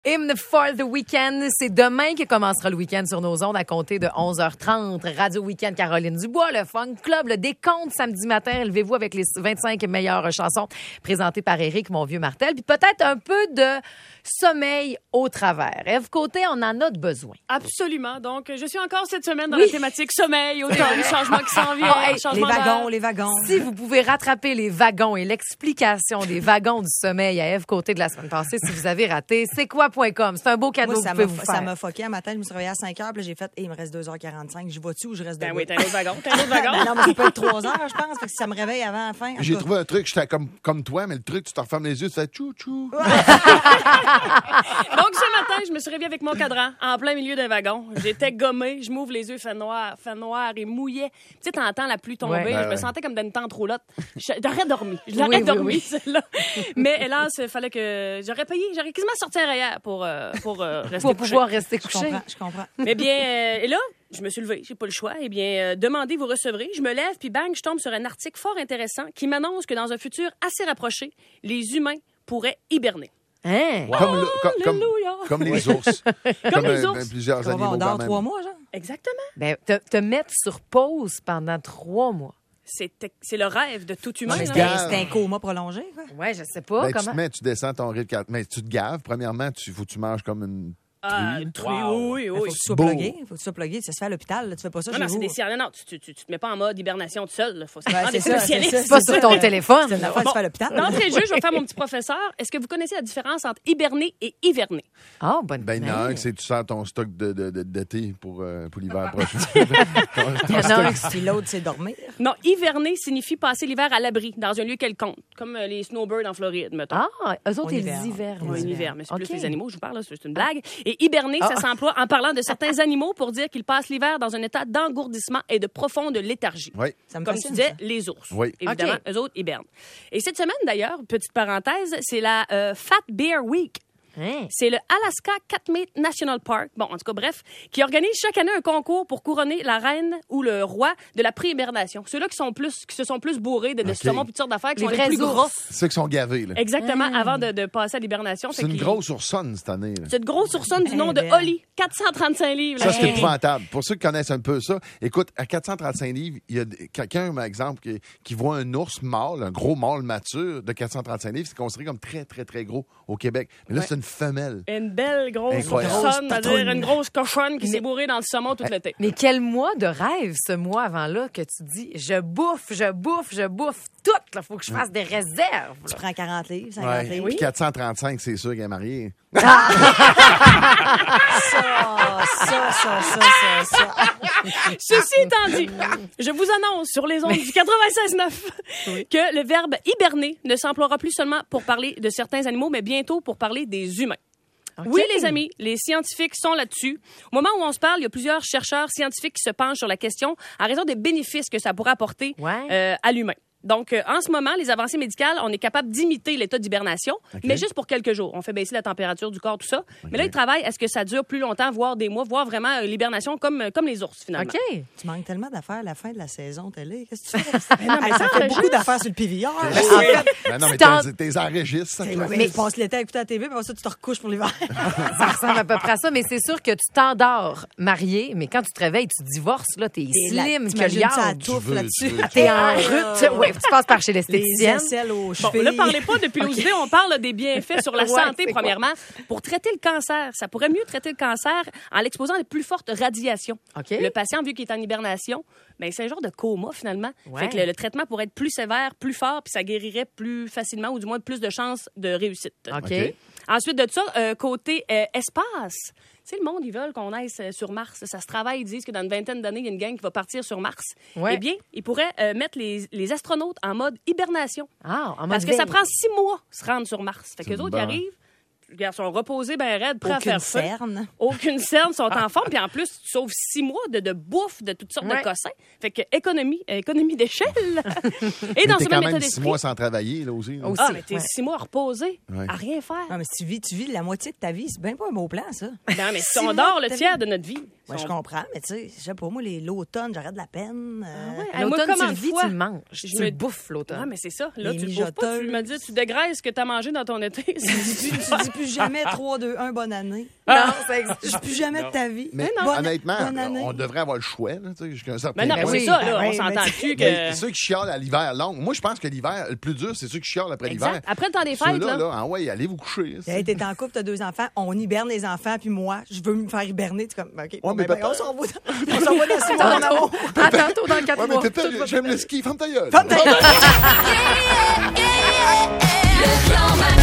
Hymne for the Weekend, c'est demain que commencera le week-end sur nos ondes à compter de 11h30. Radio Week-end Caroline Dubois, le Funk Club, le décompte samedi matin. Levez-vous avec les 25 meilleures chansons présentées par Éric, mon vieux Martel. Puis peut-être un peu de sommeil au travers. Ève Côté, on en a de besoin. Absolument. Donc, je suis encore cette semaine dans la thématique sommeil, automne, changement qui s'en vient, changement les wagons. Si vous pouvez rattraper les wagons et l'explication des wagons du sommeil à Ève Côté de la semaine passée, si vous avez raté, c'est quoi.com. C'est un beau cadeau que vous pouvez vous faire. Ça m'a foqué un matin, je me suis réveillée à 5 heures, puis j'ai fait, il me reste 2h45, je vais-tu ou je reste debout? Ben oui, t'as un autre wagon. Non, mais ça peut être 3 heures, je pense, parce que si ça me réveille avant la fin. J'ai trouvé un truc, j'étais comme toi, mais le truc, tu te refermes les yeux, tu fais tchou-tchou. Donc, ce matin, je me suis réveillée avec mon cadran en plein milieu d'un wagon. J'étais gommée, je m'ouvre les yeux, fait noir et mouillait. Tu sais, t'entends la pluie tomber. Ouais. Je me sentais comme dans une tente roulotte. J'aurais dormi. Je l'aurais dormi, celle-là. Mais hélas, il fallait que... J'aurais quasiment sorti un REER pour rester Pour couché. pouvoir rester couché. Je comprends. Eh bien, et là, je me suis levée, j'ai pas le choix. Eh bien, demandez, vous recevrez. Je me lève, puis bang, je tombe sur un article fort intéressant qui m'annonce que dans un futur assez rapproché, les humains pourraient hiberner. Hein? Comme les ours. Comme les ours. Plusieurs On animaux dort quand même. 3 mois, genre? Exactement. Ben, te mettre sur pause pendant 3 mois. C'est le rêve de tout humain. Mais là. gave. c'était un coma prolongé, quoi. Ouais, je sais pas Ben, tu comment. te mets, tu descends ton rythme. Mais tu te gaves. Premièrement, faut que tu manges comme une truie. Oui. Faut que tu sois Beau. plugué. Faut que tu sois plugué. Ça se fait à l'hôpital, là. Tu fais pas ça Non, chez non, c'est vous. des sirènes. Non, tu te mets pas en mode hibernation tout seul. Faut Ouais, vraiment des c'est ça, spécialistes. c'est C'est pas sur ton téléphone. C'est une affaire que tu fais à l'hôpital. D'entrée de jeu, je vais faire mon petit professeur. Est-ce que vous connaissez la différence entre hiberner et hiverner? Ah, bonne Ben, il y en a un, c'est tu sors ton stock de thé pour l'hiver prochain. Il y en a un Puis l'autre, c'est dormir. Non, hiverner signifie passer l'hiver à l'abri, dans un lieu quelconque, comme les snowbirds en Floride, mettons. Ah, eux autres, En ils hiver. hivernent. Oui, en hiver, mais c'est plus OK. les animaux, je vous parle, là, c'est une blague. Et hiberner, ça s'emploie en parlant de certains animaux pour dire qu'ils passent l'hiver dans un état d'engourdissement et de profonde léthargie. Oui. Ça me Comme tu fascine, disais, ça. les ours. Oui. Évidemment, OK. eux autres hibernent. Et cette semaine, d'ailleurs, petite parenthèse, c'est la Fat Bear Week. Hein? C'est le Alaska Katmai National Park, bon, en tout cas, bref, qui organise chaque année un concours pour couronner la reine ou le roi de la pré-hibernation. Ceux-là qui se sont plus bourrés de saumon et toutes sortes d'affaires, qui Les sont les vrais plus ours. gros. Ceux qui sont gavés, là. Exactement, avant de passer à l'hibernation. C'est Fait une qu'ils- grosse oursonne cette année. là. C'est une grosse oursonne du nom de belle. Holly, 435 livres. Ça, là. c'est épouvantable. Pour ceux qui connaissent un peu ça, écoute, à 435 livres, il y a quelqu'un, par exemple, qui voit un ours mâle, un gros mâle mature de 435 livres, c'est considéré comme très, très, très gros au Québec. Mais là, Ouais. c'est une femelle. Une belle grosse Incroyable. oursonne, Grosse c'est-à-dire une grosse cochonne qui s'est bourrée dans le saumon tout l'été. Mais quel mois de rêve, ce mois avant-là, que tu dis, je bouffe tout. Il faut que je fasse des réserves. Tu prends 40 livres, 50 Ouais. livres. Puis 435, c'est sûr qu'elle est mariée. Ça. Ceci étant dit, je vous annonce sur les ondes du 96.9 que le verbe hiberner ne s'emploiera plus seulement pour parler de certains animaux, mais bientôt pour parler des humains. OK. Oui, les amis, les scientifiques sont là-dessus. Au moment où on se parle, il y a plusieurs chercheurs scientifiques qui se penchent sur la question en raison des bénéfices que ça pourrait apporter Ouais. à l'humain. Donc, en ce moment, les avancées médicales, on est capable d'imiter l'état d'hibernation, mais juste pour quelques jours. On fait baisser la température du corps, tout ça. Mais là, ils travaillent à ce que ça dure plus longtemps, voire des mois, voire vraiment l'hibernation comme les ours, finalement. OK. Tu manques tellement d'affaires à la fin de la saison télé. Qu'est-ce que tu fais? non, mais Hey, ça ça, fait le beaucoup jeu. d'affaires sur le pivillard. Ben non, mais t'en- t'es enregistres. Mais tu passes l'été à écouter la TV, puis après ça, tu te recouches pour l'hiver. Ça ressemble à peu près à ça, mais c'est sûr que tu t'endors marié, mais quand tu te réveilles, tu divorces, là, t'es slim que T'imagines ça à liard. touffe veux, là-dessus. tu veux. T'es en route. Ouais, tu passes par chez Les l'esthéticienne. aisselles aux Bon, chevilles. là, parlez pas de pilosité, on parle des bienfaits sur la Ouais, santé, c'est quoi? premièrement. Pour traiter le cancer, ça pourrait mieux traiter le cancer en l'exposant à les plus fortes radiations. OK. Le patient, vu qu'il est en hibernation, ben, c'est un genre de coma, finalement. Ouais. Fait que le traitement pourrait être plus sévère, plus fort, puis ça guérirait plus facilement, ou du moins plus de chances de réussite. OK. OK. Ensuite de ça, côté espace, tu sais, le monde, ils veulent qu'on aille sur Mars. Ça se travaille, ils disent que dans une vingtaine d'années, il y a une gang qui va partir sur Mars. Ouais. Eh bien, ils pourraient mettre les astronautes en mode hibernation. Ah, en mode Parce que ça veille. prend 6 mois se rendre sur Mars. Fait que les autres, bon. ils arrivent, ils sont reposés ben raides, prêts à Aucune faire feu. cerne. Aucune cerne, sont en forme. Puis en plus, tu sauves 6 mois de bouffe, de toutes sortes Ouais. de cossins. Fait que économie d'échelle. Et Mais dans t'es ce quand même état même 6 d'esprit. mois sans travailler, là aussi. là. Aussi. Ah, mais t'es Ouais. 6 mois reposé, Ouais. à rien faire. Non, mais si tu vis la moitié de ta vie, c'est bien pas un beau plan, ça. Non, mais si 6 on mois dort de le ta tiers vie. de notre vie. Moi, je comprends, mais tu sais, je sais pas, moi, l'automne, j'arrête de la peine. ouais? Moi, L'automne, tu comment le vis, fois, tu le manges. je Tu me- le bouffes, Ah, l'automne. mais c'est ça. Là, Les tu le bouffes pas. Tu mijoteuses. me dis, tu dégraisses ce que t'as mangé dans ton été. Tu dis plus plus jamais 3, 2, 1, bonne année. Non, ça existe. Je plus jamais de ta vie. Mais Bonne- honnêtement, bonne année. on devrait avoir le choix, là, tu sais, jusqu'à un certain Mais non, point. mais oui. c'est ça, là. Ah On oui, s'entend-tu Mais que. ceux qui chialent à l'hiver long. Moi, je pense que l'hiver, le plus dur, c'est ceux qui chialent après l'hiver. Exact. Après le temps des fêtes, Ceux-là, là. ah ouais, allez vous coucher. Hey, t'es en couple, t'as 2 enfants, on hiberne les enfants, puis moi, je veux me faire hiberner. Tu comme, OK, bon, mais ben, papa- on s'en va dans 6 mois, mon amour. À tantôt dans 4 Ouais, mais mois. Pépé, j'aime le ski. Ferme ta gueule. Ferme ta gueule. Le clan